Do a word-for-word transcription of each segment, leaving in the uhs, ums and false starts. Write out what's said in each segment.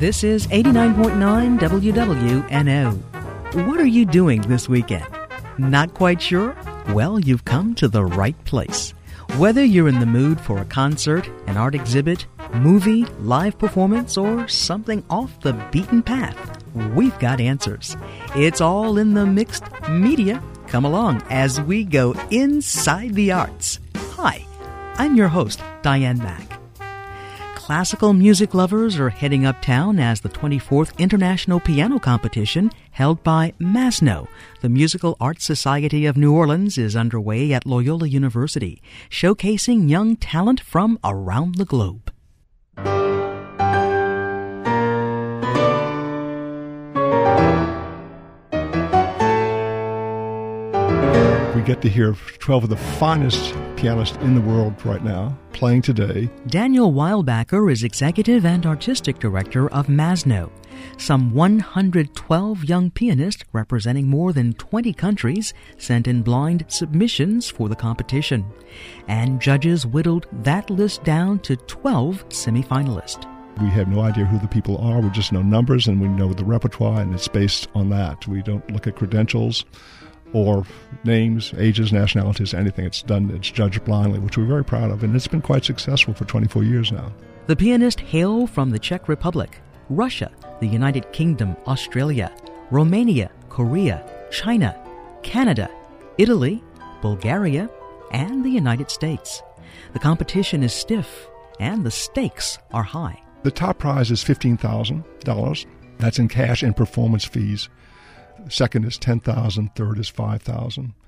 This is eighty-nine point nine W W N O. What are you doing this weekend? Not quite sure? Well, you've come to the right place. Whether you're in the mood for a concert, an art exhibit, movie, live performance, or something off the beaten path, we've got answers. It's all in the mixed media. Come along as we go inside the arts. Hi, I'm your host, Diane Mack. Classical music lovers are heading uptown as the twenty-fourth International Piano Competition held by MASNO, the Musical Arts Society of New Orleans, is underway at Loyola University, showcasing young talent from around the globe. We get to hear twelve of the finest pianists in the world right now playing today. Daniel Weilbacher is Executive and Artistic Director of MASNO. Some one hundred twelve young pianists representing more than twenty countries sent in blind submissions for the competition. And judges whittled that list down to twelve semifinalists. We have no idea who the people are. We just know numbers and we know the repertoire, and it's based on that. We don't look at credentials or names, ages, nationalities, anything. It's done, it's judged blindly, which we're very proud of, and it's been quite successful for twenty-four years now. The pianists hail from the Czech Republic, Russia, the United Kingdom, Australia, Romania, Korea, China, Canada, Italy, Bulgaria, and the United States. The competition is stiff, and the stakes are high. The top prize is fifteen thousand dollars. That's in cash and performance fees. Second is ten thousand dollars, third is five thousand dollars.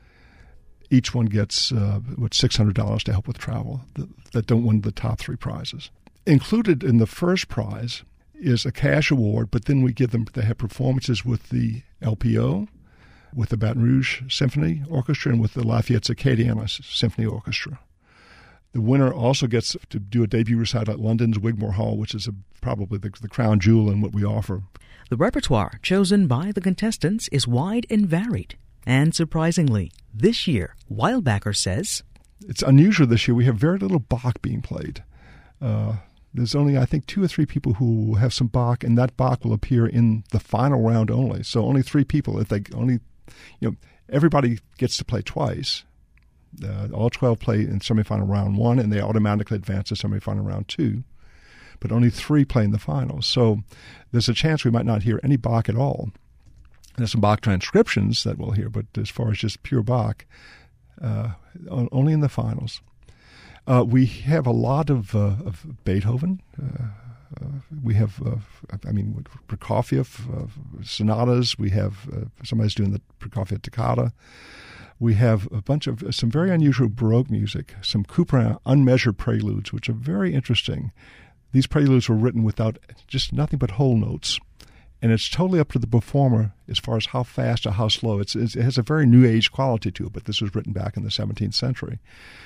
Each one gets uh, what six hundred dollars to help with travel that, that don't win the top three prizes. Included in the first prize is a cash award, but then we give them, they have performances with the L P O, with the Baton Rouge Symphony Orchestra, and with the Lafayette Acadiana Symphony Orchestra. The winner also gets to do a debut recital at London's Wigmore Hall, which is a, probably the, the crown jewel in what we offer. The repertoire chosen by the contestants is wide and varied. And surprisingly, this year, Weilbacher says, it's unusual this year. We have very little Bach being played. Uh, there's only, I think, two or three people who will have some Bach, and that Bach will appear in the final round only. So only three people. If they only, you know, everybody gets to play twice. Uh, all twelve play in semifinal round one, and they automatically advance to semifinal round two. But only three play in the finals. So there's a chance we might not hear any Bach at all. There's some Bach transcriptions that we'll hear, but as far as just pure Bach, uh, only in the finals. Uh, we have a lot of, uh, of Beethoven. Uh, uh, we have, uh, I mean, Prokofiev uh, sonatas. We have uh, somebody's doing the Prokofiev toccata. We have a bunch of some very unusual Baroque music, some Couperin unmeasured preludes, which are very interesting. These preludes were written without just nothing but whole notes. And it's totally up to the performer as far as how fast or how slow. It's, it's, it has a very new age quality to it, but this was written back in the seventeenth century.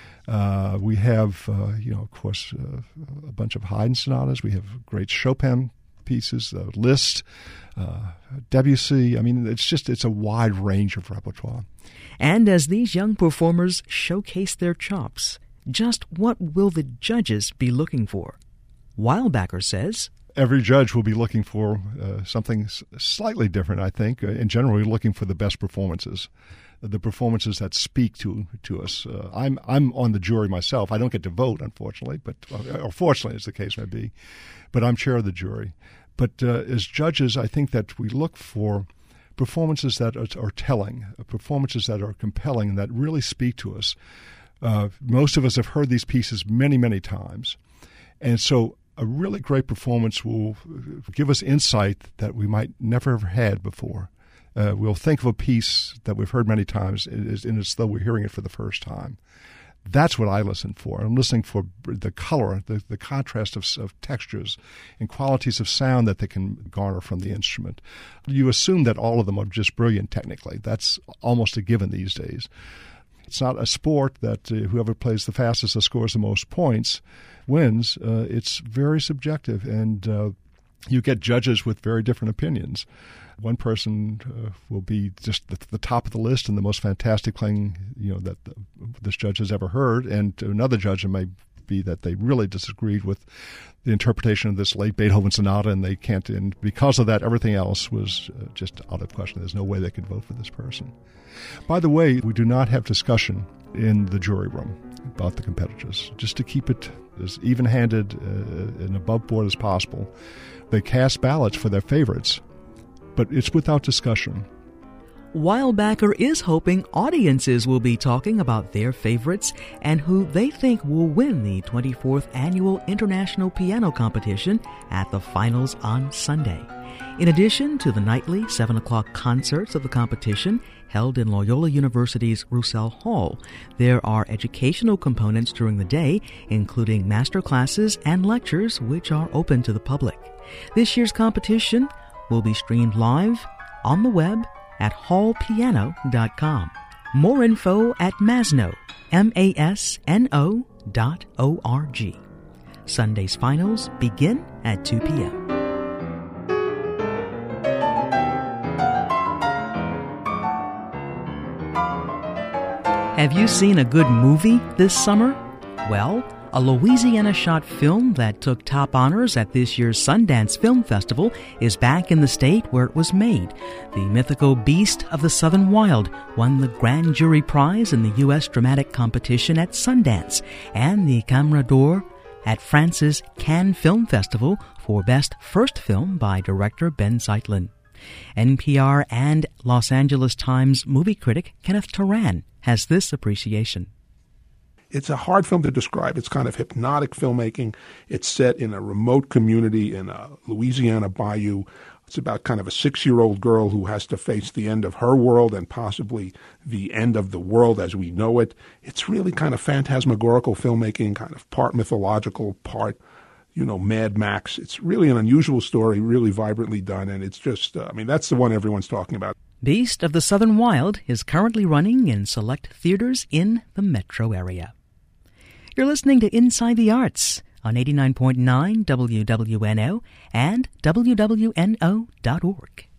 Uh, we have, uh, you know, of course, uh, a bunch of Haydn sonatas. We have great Chopin pieces, uh, Liszt, uh, Debussy. I mean, it's just, it's a wide range of repertoire. And as these young performers showcase their chops, just what will the judges be looking for? Weilbacher says, every judge will be looking for uh, something slightly different, I think. Uh, in general, we're looking for the best performances, the performances that speak to to us. Uh, I'm I'm on the jury myself. I don't get to vote, unfortunately, but or fortunately, as the case may be. But I'm chair of the jury. But uh, as judges, I think that we look for performances that are, are telling, performances that are compelling, that really speak to us. Uh, most of us have heard these pieces many, many times. And so a really great performance will give us insight that we might never have had before. Uh, we'll think of a piece that we've heard many times, and it's though we're hearing it for the first time. That's what I listen for. I'm listening for the color, the, the contrast of, of textures and qualities of sound that they can garner from the instrument. You assume that all of them are just brilliant technically. That's almost a given these days. It's not a sport that uh, whoever plays the fastest or scores the most points wins. Uh, it's very subjective, and uh, you get judges with very different opinions. One person uh, will be just the, the top of the list and the most fantastic playing, you know, that the, this judge has ever heard, and another judge may be that they really disagreed with the interpretation of this late Beethoven sonata, and they can't, and because of that, everything else was uh, just out of question. There's no way they could vote for this person. By the way, we do not have discussion in the jury room about the competitors, just to keep it as even-handed uh, and above board as possible. They cast ballots for their favorites, but it's without discussion. Weilbacher is hoping audiences will be talking about their favorites and who they think will win the twenty-fourth Annual International Piano Competition at the finals on Sunday. In addition to the nightly seven o'clock concerts of the competition held in Loyola University's Roussel Hall, there are educational components during the day, including master classes and lectures which are open to the public. This year's competition will be streamed live on the web at hall piano dot com. More info at masno, M A S N O dot O R G. Sunday's finals begin at two p.m. Have you seen a good movie this summer? Well, a Louisiana-shot film that took top honors at this year's Sundance Film Festival is back in the state where it was made. The mythical Beast of the Southern Wild won the Grand Jury Prize in the U S Dramatic Competition at Sundance and the Camera d'Or at France's Cannes Film Festival for Best First Film by director Ben Zeitlin. N P R and Los Angeles Times movie critic Kenneth Turan has this appreciation. It's a hard film to describe. It's kind of hypnotic filmmaking. It's set in a remote community in a Louisiana bayou. It's about kind of a six-year-old girl who has to face the end of her world and possibly the end of the world as we know it. It's really kind of phantasmagorical filmmaking, kind of part mythological, part, you know, Mad Max. It's really an unusual story, really vibrantly done, and it's just, uh, I mean, that's the one everyone's talking about. Beast of the Southern Wild is currently running in select theaters in the metro area. You're listening to Inside the Arts on eighty-nine point nine W W N O and W W N O dot org.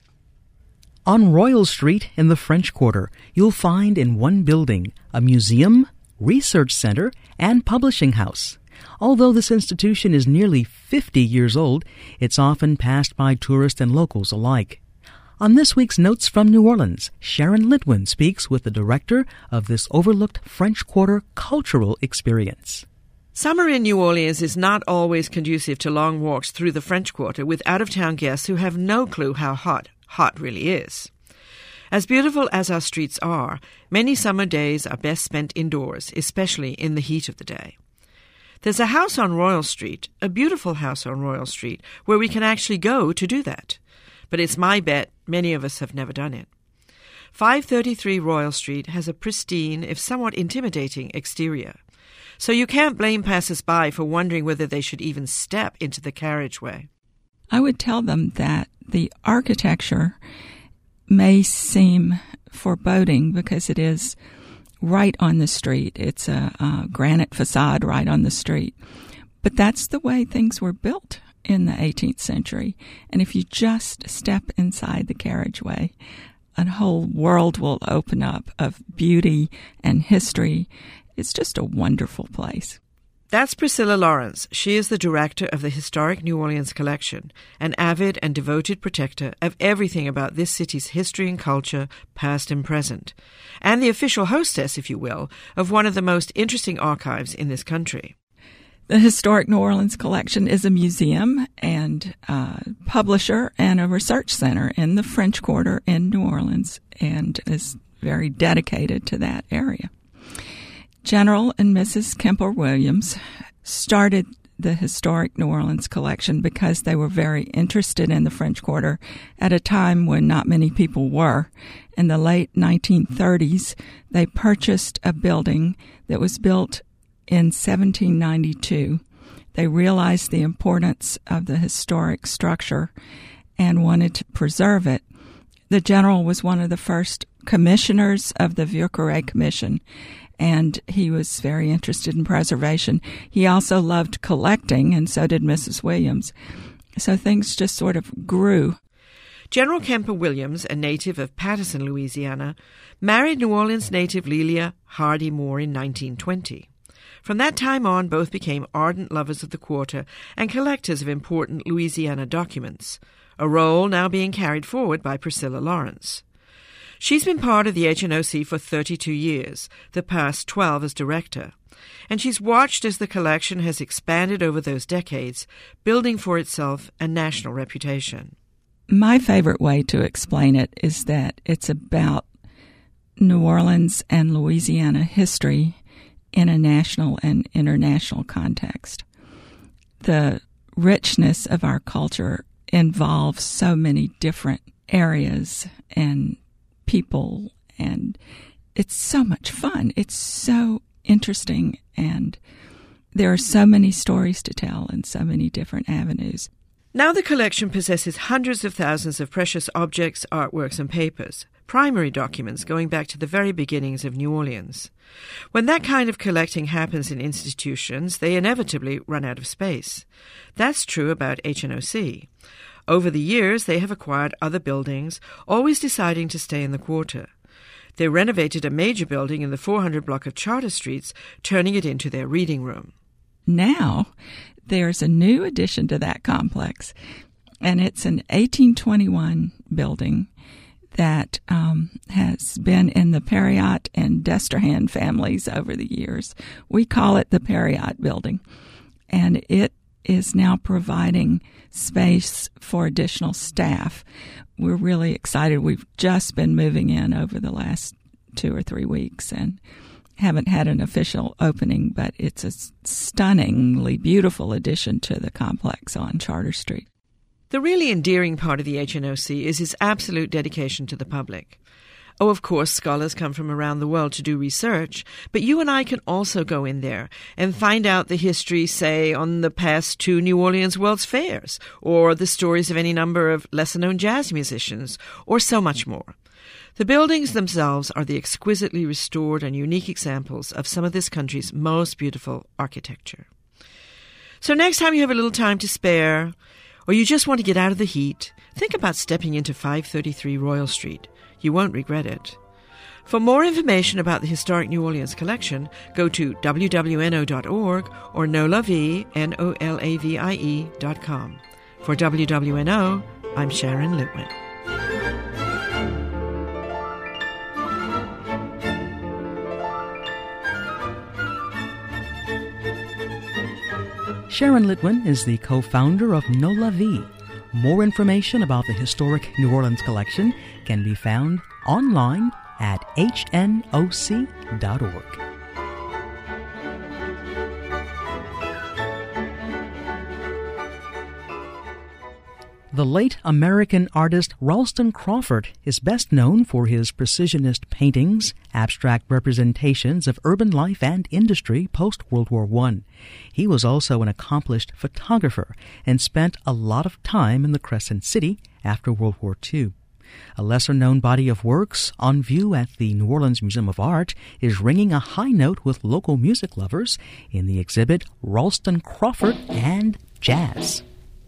On Royal Street in the French Quarter, you'll find in one building a museum, research center, and publishing house. Although this institution is nearly fifty years old, it's often passed by tourists and locals alike. On this week's Notes from New Orleans, Sharon Litwin speaks with the director of this overlooked French Quarter cultural experience. Summer in New Orleans is not always conducive to long walks through the French Quarter with out-of-town guests who have no clue how hot hot really is. As beautiful as our streets are, many summer days are best spent indoors, especially in the heat of the day. There's a house on Royal Street, a beautiful house on Royal Street, where we can actually go to do that. But it's my bet many of us have never done it. five thirty-three Royal Street has a pristine, if somewhat intimidating, exterior. So you can't blame passers-by for wondering whether they should even step into the carriageway. I would tell them that the architecture may seem foreboding because it is right on the street. It's a, a granite facade right on the street. But that's the way things were built in the eighteenth century. And if you just step inside the carriageway, a whole world will open up of beauty and history. It's just a wonderful place. That's Priscilla Lawrence. She is the director of the Historic New Orleans Collection, an avid and devoted protector of everything about this city's history and culture, past and present, and the official hostess, if you will, of one of the most interesting archives in this country. The Historic New Orleans Collection is a museum and uh, publisher and a research center in the French Quarter in New Orleans and is very dedicated to that area. General and Missus Kemper Williams started the Historic New Orleans Collection because they were very interested in the French Quarter at a time when not many people were. In the late nineteen thirties, they purchased a building that was built in seventeen ninety-two. They realized the importance of the historic structure and wanted to preserve it. The general was one of the first commissioners of the Vieux Carré Commission, and he was very interested in preservation. He also loved collecting, and so did Missus Williams. So things just sort of grew. General Kemper Williams, a native of Patterson, Louisiana, married New Orleans native Lelia Hardy Moore in nineteen twenty. From that time on, both became ardent lovers of the quarter and collectors of important Louisiana documents, a role now being carried forward by Priscilla Lawrence. She's been part of the H N O C for thirty-two years, the past twelve as director, and she's watched as the collection has expanded over those decades, building for itself a national reputation. My favorite way to explain it is that it's about New Orleans and Louisiana history in a national and international context. The richness of our culture involves so many different areas and people, and it's so much fun. It's so interesting, and there are so many stories to tell in so many different avenues. Now the collection possesses hundreds of thousands of precious objects, artworks, and papers, primary documents going back to the very beginnings of New Orleans. When that kind of collecting happens in institutions, they inevitably run out of space. That's true about H N O C. Over the years, they have acquired other buildings, always deciding to stay in the quarter. They renovated a major building in the four hundred block of Charter Streets, turning it into their reading room. Now, there's a new addition to that complex, and it's an eighteen twenty-one building that um, has been in the Perriott and Destrehan families over the years. We call it the Perriott Building, and it is now providing space for additional staff. We're really excited. We've just been moving in over the last two or three weeks and haven't had an official opening, but it's a stunningly beautiful addition to the complex on Charter Street. The really endearing part of the H N O C is its absolute dedication to the public. Oh, of course, scholars come from around the world to do research, but you and I can also go in there and find out the history, say, on the past two New Orleans World's Fairs, or the stories of any number of lesser-known jazz musicians, or so much more. The buildings themselves are the exquisitely restored and unique examples of some of this country's most beautiful architecture. So next time you have a little time to spare, or you just want to get out of the heat, think about stepping into five thirty-three Royal Street. You won't regret it. For more information about the Historic New Orleans Collection, go to w w n o dot org or nolavie, N O L A V I E, dot com. For W W N O, I'm Sharon Litwin. Sharon Litwin is the co-founder of Nola V. More information about the Historic New Orleans Collection can be found online at H N O C dot org. The late American artist Ralston Crawford is best known for his precisionist paintings, abstract representations of urban life and industry post-World War One. He was also an accomplished photographer and spent a lot of time in the Crescent City after World War Two. A lesser-known body of works on view at the New Orleans Museum of Art is ringing a high note with local music lovers in the exhibit Ralston Crawford and Jazz.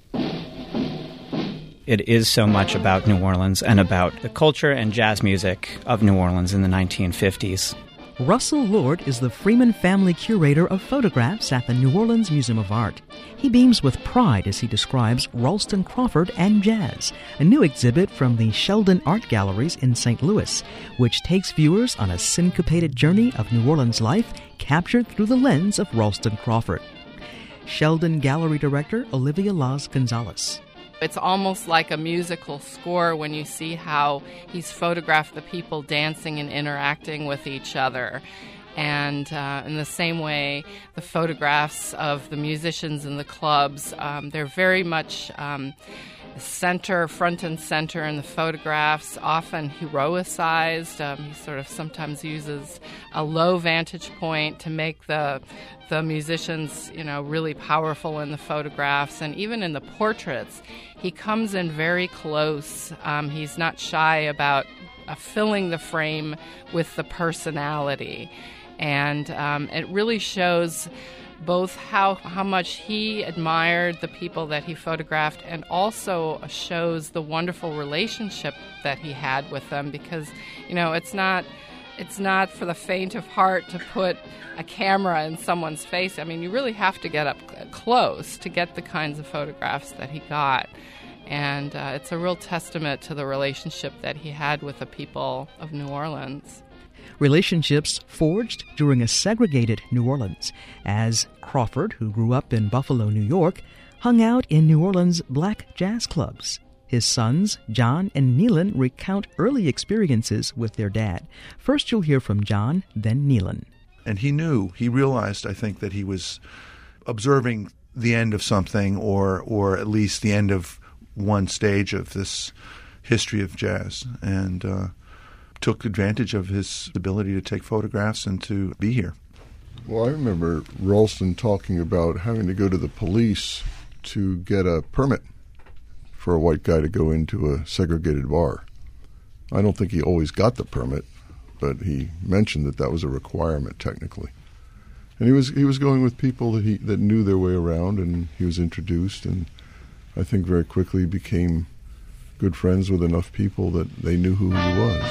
It is so much about New Orleans and about the culture and jazz music of New Orleans in the nineteen fifties. Russell Lord is the Freeman family curator of photographs at the New Orleans Museum of Art. He beams with pride as he describes Ralston Crawford and Jazz, a new exhibit from the Sheldon Art Galleries in Saint Louis, which takes viewers on a syncopated journey of New Orleans life captured through the lens of Ralston Crawford. Sheldon Gallery Director Olivia Laz Gonzalez. It's almost like a musical score when you see how he's photographed the people dancing and interacting with each other. And uh, in the same way, the photographs of the musicians in the clubs, um, they're very much um, center, front and center in the photographs, often heroicized. Um, he sort of sometimes uses a low vantage point to make the the musicians, you know, really powerful in the photographs. And even in the portraits, he comes in very close. Um, he's not shy about uh, filling the frame with the personality. And um, it really shows both how, how much he admired the people that he photographed, and also shows the wonderful relationship that he had with them, because, you know, it's not it's not for the faint of heart to put a camera in someone's face. I mean, you really have to get up close to get the kinds of photographs that he got. And uh, it's a real testament to the relationship that he had with the people of New Orleans. Relationships forged during a segregated New Orleans, as Crawford, who grew up in Buffalo, New York, hung out in New Orleans' black jazz clubs. His sons, John and Neelan, recount early experiences with their dad. First you'll hear from John, then Neelan. And he knew, he realized, I think, that he was observing the end of something, or or at least the end of one stage of this history of jazz, and uh, took advantage of his ability to take photographs and to be here. Well, I remember Ralston talking about having to go to the police to get a permit for a white guy to go into a segregated bar. I don't think he always got the permit, but he mentioned that that was a requirement technically. And he was he was going with people that he that knew their way around, and he was introduced, and I think very quickly became good friends with enough people that they knew who he was.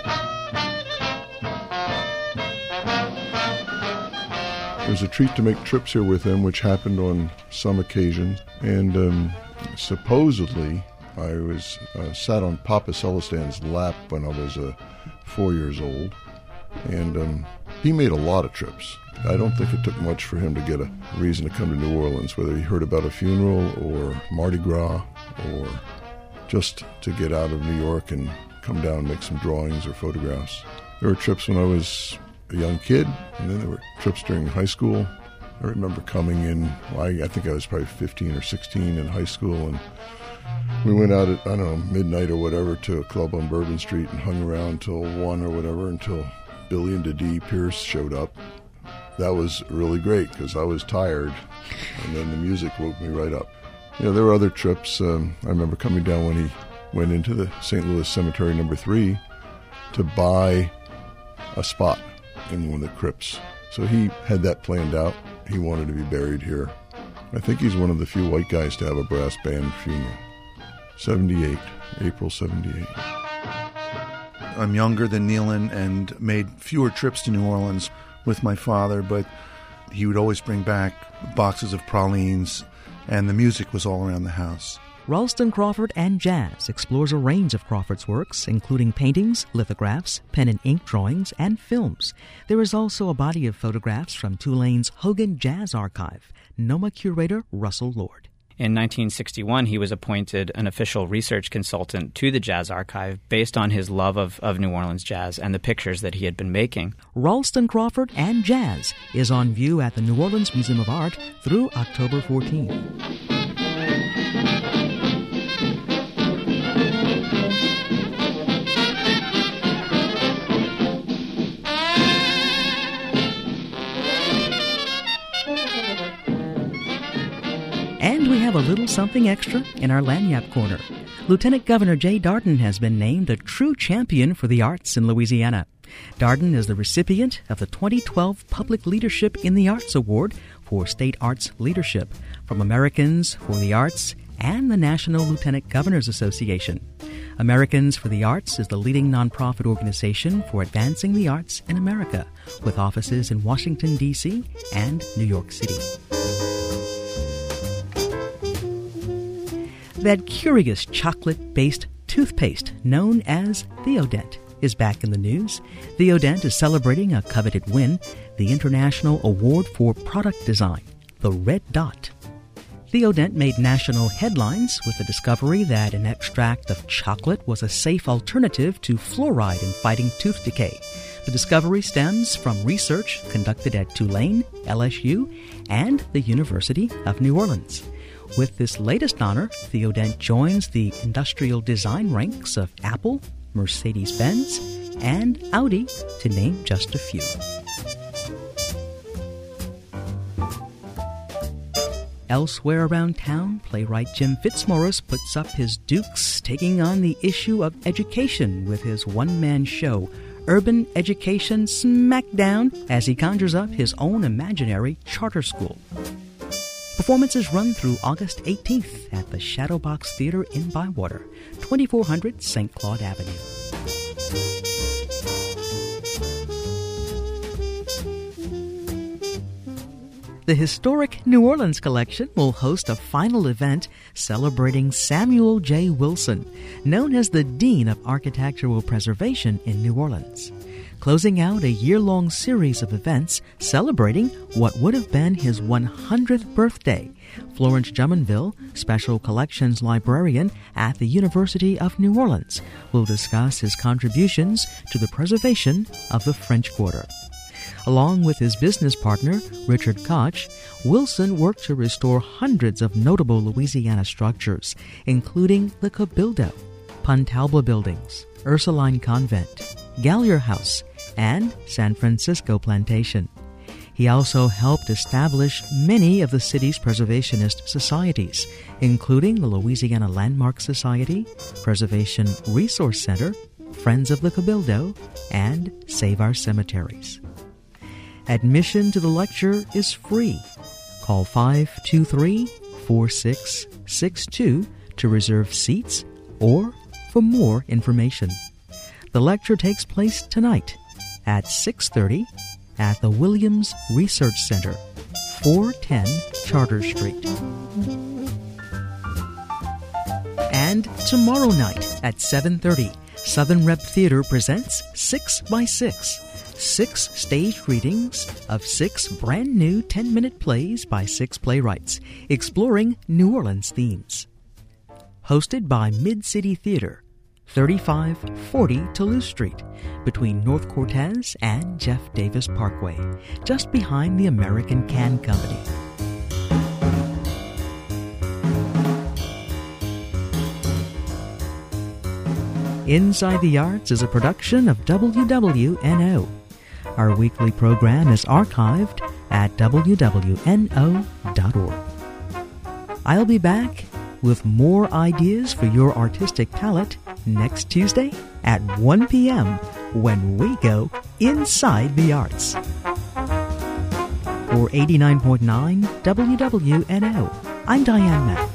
It was a treat to make trips here with him, which happened on some occasions. And um, supposedly, I was uh, sat on Papa Celistan's lap when I was uh, four years old. And um, he made a lot of trips. I don't think it took much for him to get a reason to come to New Orleans, whether he heard about a funeral or Mardi Gras, or just to get out of New York and come down and make some drawings or photographs. There were trips when I was a young kid, and then there were trips during high school. I remember coming in, well, I, I think I was probably fifteen or sixteen in high school, and we went out at, I don't know, midnight or whatever to a club on Bourbon Street and hung around till one or whatever until Billy and Dee Pierce showed up. That was really great because I was tired, and then the music woke me right up. You know, there were other trips. Um, I remember coming down when he went into the Saint Louis Cemetery number three to buy a spot in one of the crypts. So he had that planned out. He wanted to be buried here. I think he's one of the few white guys to have a brass band funeral. seventy-eight, April seventy-eight. I'm younger than Neelan and made fewer trips to New Orleans with my father, but he would always bring back boxes of pralines, and the music was all around the house. Ralston Crawford and Jazz explores a range of Crawford's works, including paintings, lithographs, pen and ink drawings, and films. There is also a body of photographs from Tulane's Hogan Jazz Archive. NOMA curator Russell Lord. In nineteen sixty-one, he was appointed an official research consultant to the Jazz Archive based on his love of, of New Orleans jazz and the pictures that he had been making. Ralston Crawford and Jazz is on view at the New Orleans Museum of Art through October fourteenth. And we have a little something extra in our Lagniappe Corner. Lieutenant Governor Jay Dardenne has been named a true champion for the arts in Louisiana. Dardenne is the recipient of the twenty twelve Public Leadership in the Arts Award for State Arts Leadership from Americans for the Arts and the National Lieutenant Governors Association. Americans for the Arts is the leading nonprofit organization for advancing the arts in America, with offices in Washington, D C and New York City. That curious chocolate-based toothpaste known as Theodent is back in the news. Theodent is celebrating a coveted win, the International Award for Product Design, the Red Dot. Theodent made national headlines with the discovery that an extract of chocolate was a safe alternative to fluoride in fighting tooth decay. The discovery stems from research conducted at Tulane, L S U, and the University of New Orleans. With this latest honor, Theodent joins the industrial design ranks of Apple, Mercedes-Benz, and Audi, to name just a few. Elsewhere around town, playwright Jim Fitzmaurice puts up his dukes, taking on the issue of education with his one-man show, Urban Education Smackdown, as he conjures up his own imaginary charter school. Performances run through August eighteenth at the Shadowbox Theater in Bywater, twenty-four hundred Saint Claude Avenue. The historic New Orleans Collection will host a final event celebrating Samuel J. Wilson, known as the Dean of Architectural Preservation in New Orleans, closing out a year-long series of events celebrating what would have been his one hundredth birthday. Florence Jumonville, Special Collections Librarian at the University of New Orleans, will discuss his contributions to the preservation of the French Quarter. Along with his business partner, Richard Koch, Wilson worked to restore hundreds of notable Louisiana structures, including the Cabildo, Pontalba Buildings, Ursuline Convent, Gallier House, and San Francisco Plantation. He also helped establish many of the city's preservationist societies, including the Louisiana Landmark Society, Preservation Resource Center, Friends of the Cabildo, and Save Our Cemeteries. Admission to the lecture is free. Call five two three, four six six two to reserve seats or for more information. The lecture takes place tonight at six thirty at the Williams Research Center, four ten Charter Street. And tomorrow night at seven thirty, Southern Rep Theater presents Six by Six, six staged readings of six brand new ten-minute plays by six playwrights, exploring New Orleans themes. Hosted by Mid-City Theater, thirty-five forty Toulouse Street, between North Cortez and Jeff Davis Parkway, just behind the American Can Company. Inside the Arts is a production of W W N O. Our weekly program is archived at W W N O dot org. I'll be back with more ideas for your artistic palette next Tuesday at one p.m. when we go Inside the Arts. For eighty-nine point nine W W N O, I'm Diane Mack.